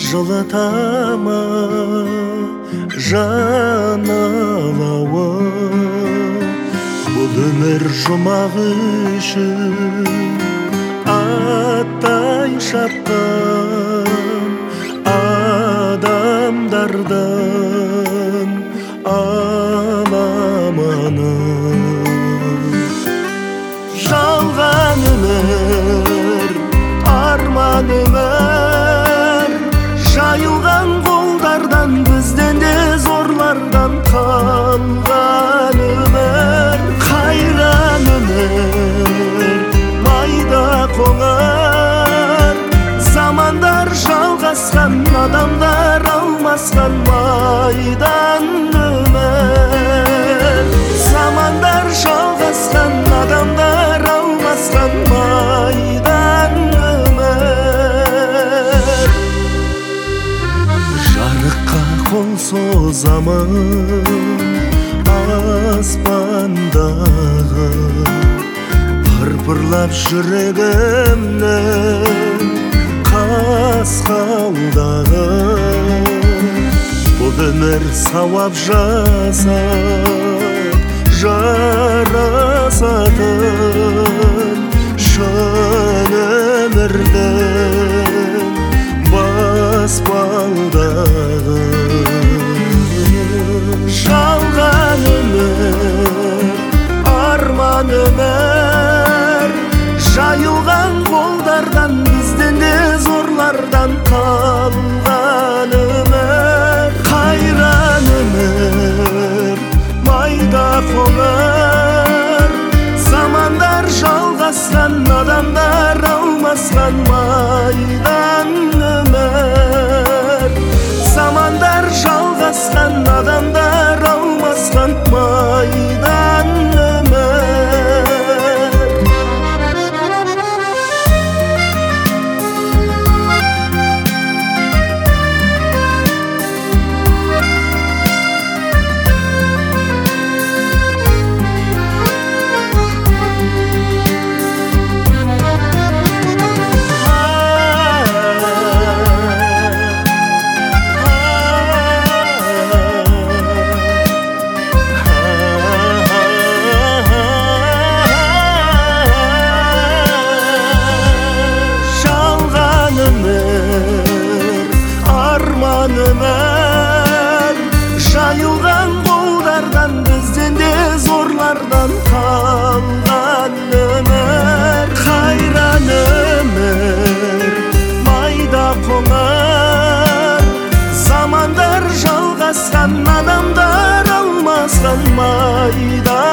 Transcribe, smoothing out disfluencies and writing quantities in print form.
жылытама жан алауы, бұл өмір жұмақ үшін аттай шапқан адамдардан аламаны. Жалған өмір, арман өмір, жайылған қолдардан, бізден де зорлардан қалған өмір. Қайран өмір, майда қоңыр, замандар жалғасқан, адамдар алмасқан майдан өмір. Замандар жалғасқан, адамдар алмасқан майдан өмір. Жарыққа қол созамын аспандағы, пырпырлап жүрегімнің қасқалдағы. Бұл өмір сауап жасап жарасатын шын өмірдің баспалдағы. Жалған өмір, арман өмір, жайылған қолдардан, бізден де зорлардан қалған өмір. Қайран өмір, майда қоңыр, замандар жалғасқан, адамдар алмасқан майдан өмір. Замандар жалғасқан, адамдар алмасқан майдан өмір, жайылған қолдардан, бізден де зорлардан қалған өмір. Қайран өмір, майда қоңыр, замандар жалғасқан, адамдар алмасқан майдан